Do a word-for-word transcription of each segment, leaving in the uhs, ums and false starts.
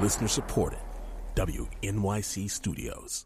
Listener supported. W N Y C Studios.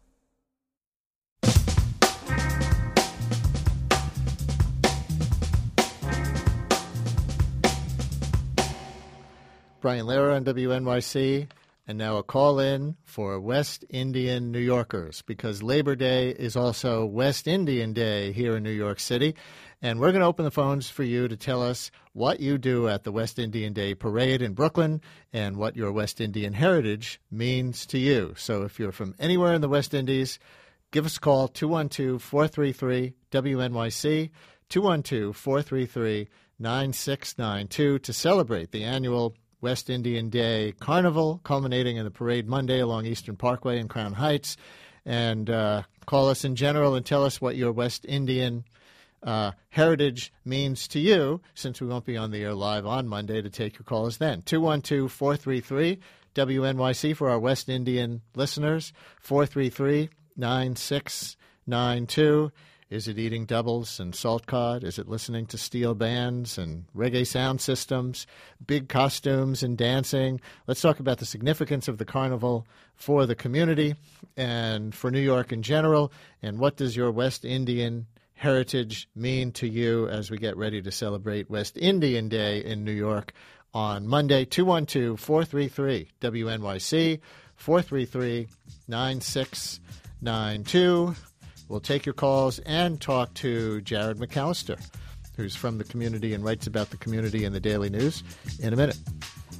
Brian Lehrer on W N Y C, and now a call-in for West Indian New Yorkers, because Labor Day is also West Indian Day here in New York City, and we're going to open the phones for you to tell us what you do at the West Indian Day Parade in Brooklyn and what your West Indian heritage means to you. So if you're from anywhere in the West Indies, give us a call, two one two, four three three, W N Y C, two one two, four three three, nine six nine two, to celebrate the annual West Indian Day Carnival, culminating in the Parade Monday along Eastern Parkway in Crown Heights. And uh, call us in general and tell us what your West Indian uh, heritage means to you, since we won't be on the air live on Monday to take your calls then. two one two, four three three, W N Y C for our West Indian listeners, four three three, nine six nine two. Is it eating doubles and salt cod? Is it listening to steel bands and reggae sound systems, big costumes and dancing? Let's talk about the significance of the carnival for the community and for New York in general. And what does your West Indian heritage mean to you as we get ready to celebrate West Indian Day in New York on Monday? two one two, four three three, W N Y C, four three three, nine six nine two. We'll take your calls and talk to Jared McAllister, who's from the community and writes about the community in the Daily News, in a minute.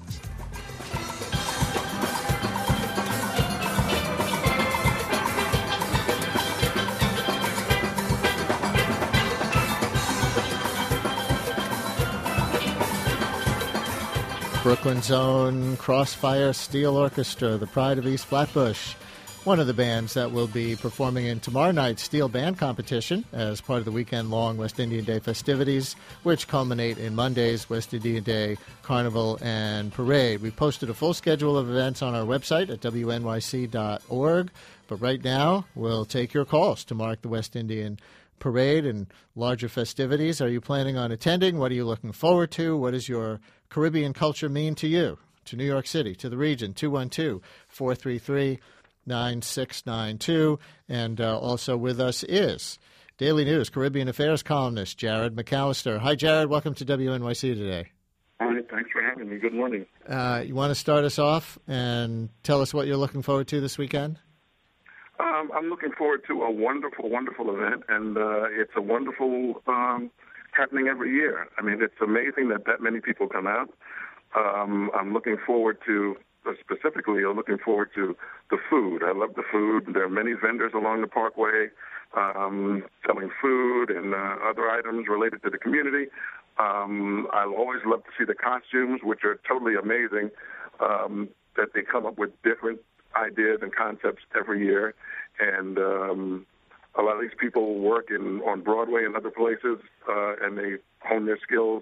Brooklyn's own Crossfire Steel Orchestra, the pride of East Flatbush, one of the bands that will be performing in tomorrow night's Steel Band Competition as part of the weekend-long West Indian Day festivities, which culminate in Monday's West Indian Day Carnival and Parade. We posted a full schedule of events on our website at W N Y C dot org, but right now we'll take your calls to mark the West Indian Parade and larger festivities. Are you planning on attending? What are you looking forward to? What does your Caribbean culture mean to you, to New York City, to the region? two one two, four three three, nine six nine two. And uh, also with us is Daily News Caribbean Affairs columnist Jared McAllister. Hi, Jared. Welcome to W N Y C today. All right. Thanks for having me. Good morning. Uh, you want to start us off and tell us what you're looking forward to this weekend? Um, I'm looking forward to a wonderful, wonderful event, and uh, it's a wonderful um, happening every year. I mean, it's amazing that that many people come out. Um, I'm looking forward to Specifically, I'm looking forward to the food. I love the food. There are many vendors along the Parkway um, selling food and uh, other items related to the community. Um, I always love to see the costumes, which are totally amazing, um, that they come up with different ideas and concepts every year. And um, a lot of these people work in on Broadway and other places, uh, and they hone their skills,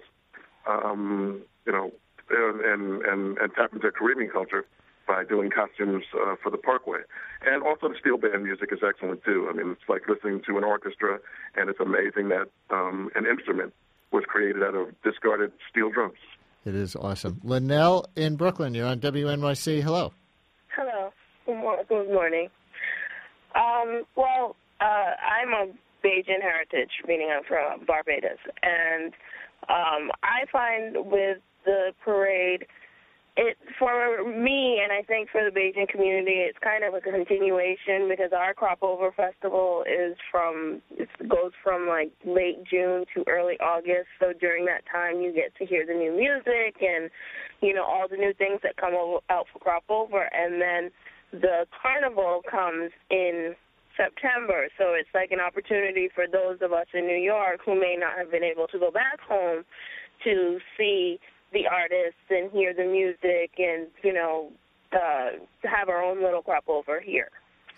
um, you know, And, and, and tap into Caribbean culture by doing costumes uh, for the Parkway. And also the steel band music is excellent, too. I mean, it's like listening to an orchestra, and it's amazing that um, an instrument was created out of discarded steel drums. It is awesome. Linnell in Brooklyn, you're on W N Y C. Hello. Hello. Good, mor- good morning. Um, well, uh, I'm of Bajan heritage, meaning I'm from Barbados. And um, I find with the parade, it for me, and I think for the Bajan community, it's kind of a continuation because our Crop Over Festival is from, it goes from like late June to early August. So during that time, you get to hear the new music and, you know, all the new things that come out for Crop Over. And then the carnival comes in September. So it's like an opportunity for those of us in New York who may not have been able to go back home to see the artists and hear the music and, you know, uh, have our own little crop over here.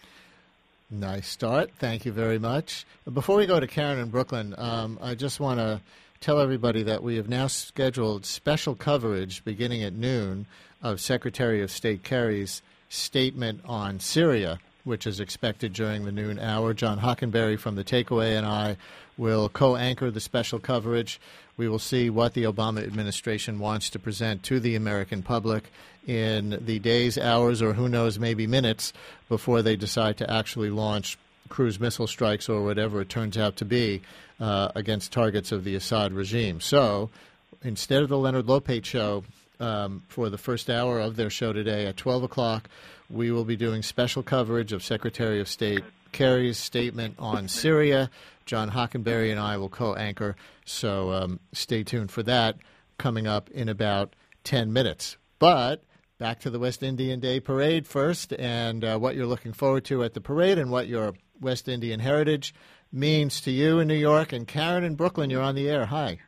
Nice start. Thank you very much. Before we go to Karen in Brooklyn, um, I just want to tell everybody that we have now scheduled special coverage beginning at noon of Secretary of State Kerry's statement on Syria, which is expected during the noon hour. John Hockenberry from The Takeaway and I will co-anchor the special coverage. We will see what the Obama administration wants to present to the American public in the days, hours, or who knows, maybe minutes before they decide to actually launch cruise missile strikes or whatever it turns out to be uh, against targets of the Assad regime. So instead of the Leonard Lopate show, um, for the first hour of their show today at twelve o'clock, we will be doing special coverage of Secretary of State Kerry's statement on Syria. John Hockenberry and I will co-anchor, so um, stay tuned for that coming up in about ten minutes. But back to the West Indian Day Parade first, and uh, what you're looking forward to at the parade and what your West Indian heritage means to you in New York. And Karen in Brooklyn, you're on the air. Hi.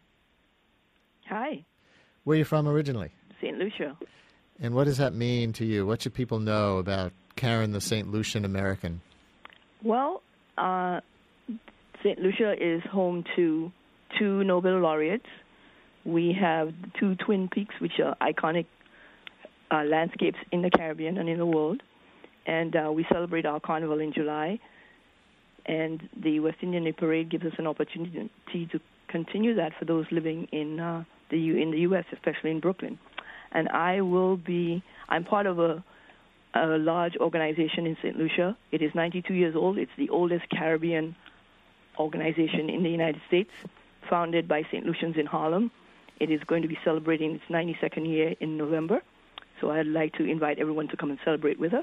Hi. Where are you from originally? Saint Lucia. And what does that mean to you? What should people know about Karen, the Saint Lucian American? Well, uh, Saint Lucia is home to two Nobel laureates. We have the two Twin Peaks, which are iconic uh, landscapes in the Caribbean and in the world. And uh, we celebrate our carnival in July. And the West Indian Day Parade gives us an opportunity to continue that for those living in uh, the U- in the U S, especially in Brooklyn. And I will be, I'm part of a, a large organization in Saint Lucia. It is ninety-two years old. It's the oldest Caribbean organization in the United States, founded by Saint Lucians in Harlem. It is going to be celebrating its ninety-second year in November. So I'd like to invite everyone to come and celebrate with us.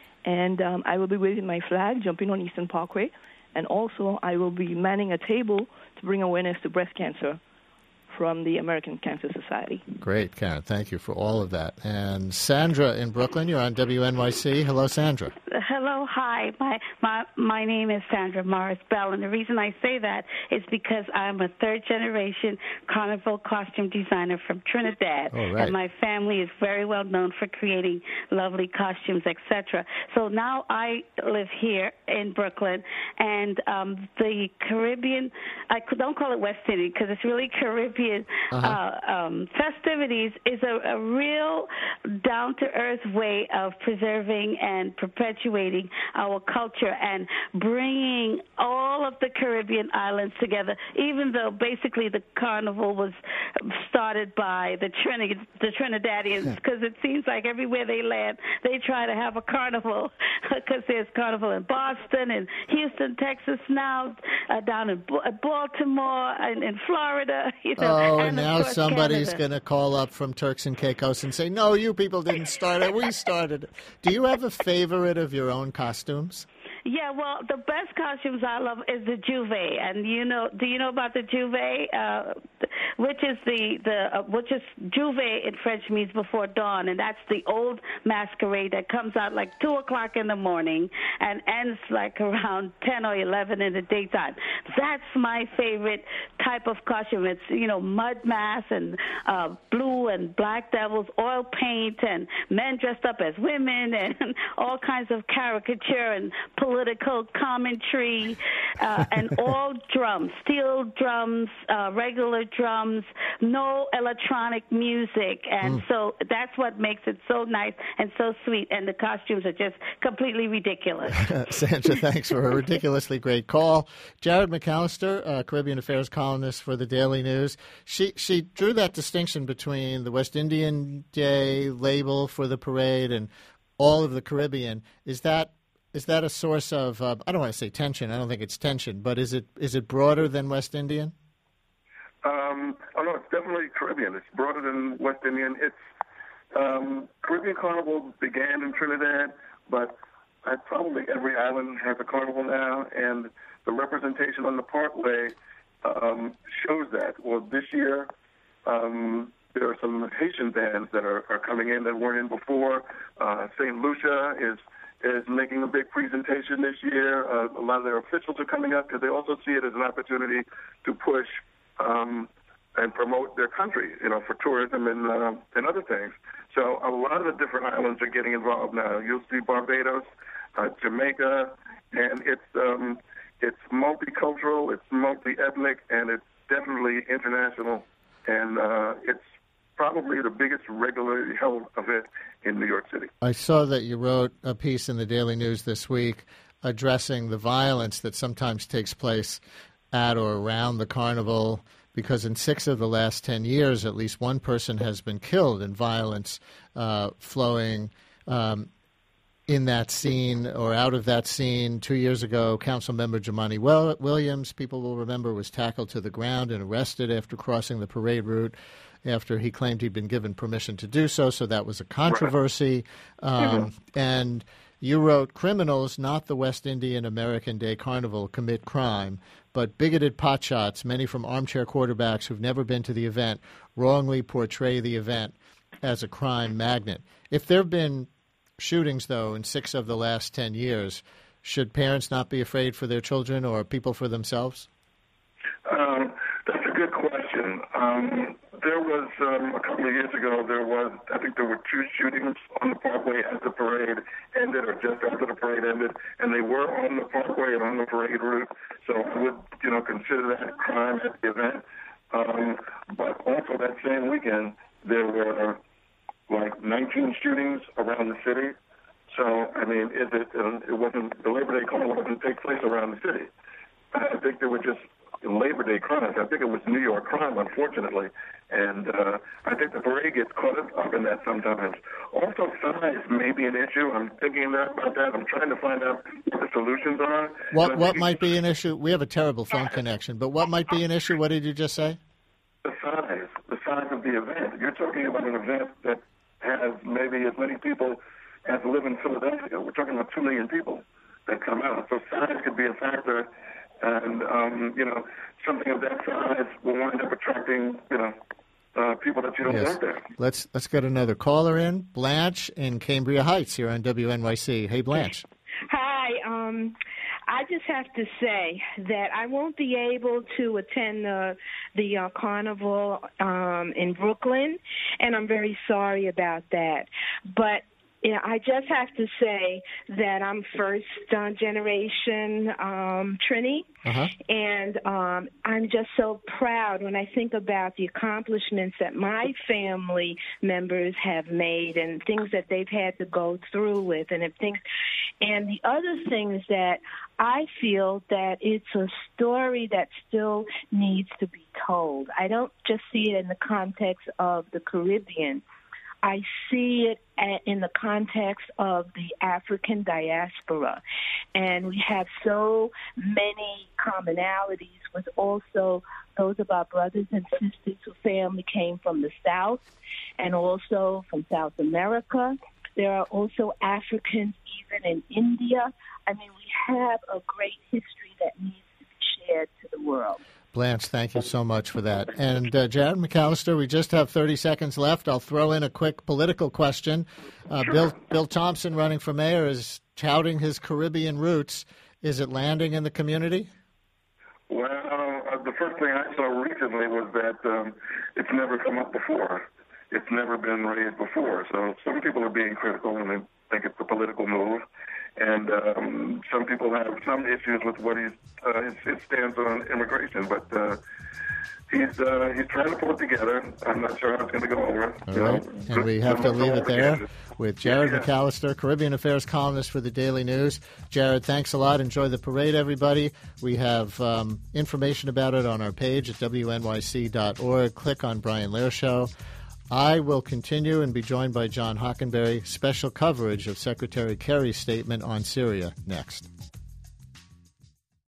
And um, I will be waving my flag, jumping on Eastern Parkway. And also I will be manning a table to bring awareness to breast cancer from the American Cancer Society. Great, Karen. Thank you for all of that. And Sandra in Brooklyn, you're on W N Y C. Hello, Sandra. Hello, hi. My my my name is Sandra Morris Bell, and the reason I say that is because I'm a third-generation carnival costume designer from Trinidad, oh, right. and my family is very well known for creating lovely costumes, et cetera. So now I live here in Brooklyn, and um, the Caribbean, I don't call it West Indian because it's really Caribbean uh-huh. uh, um, festivities, is a, a real down-to-earth way of preserving and perpetuating our culture and bringing all of the Caribbean islands together, even though basically the carnival was started by the, Trini- the Trinidadians, because it seems like everywhere they land, they try to have a carnival, because there's carnival in Boston and Houston, Texas now, uh, down in B- Baltimore and in Florida. You know, oh, and and now course, somebody's going to call up from Turks and Caicos and say, no, you people didn't start it, we started it. Do you have a favorite of your own costumes? Yeah, well, the best costumes I love is the juve, and you know, do you know about the juve? Uh, which is the the uh, which is juve in French means before dawn, and that's the old masquerade that comes out like two o'clock in the morning and ends like around ten or eleven in the daytime. That's my favorite type of costume. It's you know mud mask and uh, blue and black devils, oil paint, and men dressed up as women, and all kinds of caricature and political commentary, uh, and all drums, steel drums, uh, regular drums, no electronic music. And mm. so that's what makes it so nice and so sweet. And the costumes are just completely ridiculous. Sandra, thanks for a ridiculously great call. Jared McAllister, uh, Caribbean Affairs columnist for the Daily News. She, she drew that distinction between the West Indian Day label for the parade and all of the Caribbean. Is that Is that a source of, uh, I don't want to say tension, I don't think it's tension, but is it is it broader than West Indian? Um, oh, no, it's definitely Caribbean. It's broader than West Indian. It's um, Caribbean Carnival began in Trinidad, but uh, probably every island has a carnival now, and the representation on the Parkway um, shows that. Well, this year, um, there are some Haitian bands that are, are coming in that weren't in before. Uh, Saint Lucia is is making a big presentation this year. Uh, a lot of their officials are coming up because they also see it as an opportunity to push um, and promote their country, you know, for tourism and uh, and other things. So a lot of the different islands are getting involved now. You'll see Barbados, uh, Jamaica, and it's um, it's multicultural, it's multi-ethnic, and it's definitely international. And uh, it's probably the biggest regularly held event in New York City. I saw that you wrote a piece in the Daily News this week addressing the violence that sometimes takes place at or around the carnival, because in six of the last ten years, at least one person has been killed in violence uh, flowing um, in that scene or out of that scene. Two years ago, council member Jumaane Williams, people will remember, was tackled to the ground and arrested after crossing the parade route after he claimed he'd been given permission to do so. So that was a controversy. Um, mm-hmm. And you wrote, criminals, not the West Indian American Day Carnival, commit crime, but bigoted potshots, many from armchair quarterbacks who've never been to the event, wrongly portray the event as a crime magnet. If there have been shootings, though, in six of the last ten years, should parents not be afraid for their children or people for themselves? Um, that's a good question. Um, there was, um, a couple of years ago, there was, I think there were two shootings on the Parkway as the parade ended or just after the parade ended, and they were on the Parkway and on the parade route. So I would, you know, consider that a crime at the event. Um, but also that same weekend, there were like nineteen shootings around the city. So, I mean, is it, um, it wasn't, the Labor Day Carnival didn't take place around the city. I think there were just Labor Day crimes. I think it was New York crime, unfortunately. And uh, I think the parade gets caught up in that sometimes. Also, size may be an issue. I'm thinking about that. I'm trying to find out what the solutions are. What what might be an issue? We have a terrible phone connection, but what might be an issue? What did you just say? The size. The size of the event. You're talking about an event that has maybe as many people as live in Philadelphia. We're talking about two million people that come out. So size could be a factor. And, um, you know, something of that size will wind up attracting, you know, uh, people that you don't yes. want there. Let's let's get another caller in. Blanche in Cambria Heights here on W N Y C. Hey, Blanche. Hi. Um, I just have to say that I won't be able to attend the the uh, carnival um, in Brooklyn, and I'm very sorry about that. But yeah, I just have to say that I'm first uh, generation um, Trini, uh-huh. and um, I'm just so proud when I think about the accomplishments that my family members have made and things that they've had to go through with, and if things. And the other thing is that I feel that it's a story that still needs to be told. I don't just see it in the context of the Caribbean. I see it in the context of the African diaspora. And we have so many commonalities with also those of our brothers and sisters whose family came from the South and also from South America. There are also Africans even in India. I mean, we have a great history that needs to be shared to the world. Blanche, thank you so much for that. And uh, Jared McAllister, we just have thirty seconds left. I'll throw in a quick political question. Uh, sure. Bill Bill Thompson, running for mayor, is touting his Caribbean roots. Is it landing in the community? Well, uh, the first thing I saw recently was that um, it's never come up before. It's never been raised before. So some people are being critical and they think it's a political move. And um, some people have some issues with what he's, uh, his, his stance on immigration, but uh, he's uh, he's trying to pull it together. I'm not sure how it's going to go over. All right, know. And we have to leave it there with Jared yeah, yeah. McAllister, Caribbean Affairs columnist for the Daily News. Jared, thanks a lot. Enjoy the parade, everybody. We have um, information about it on our page at W N Y C dot org. Click on Brian Lehrer Show. I will continue and be joined by John Hockenberry. Special coverage of Secretary Kerry's statement on Syria next.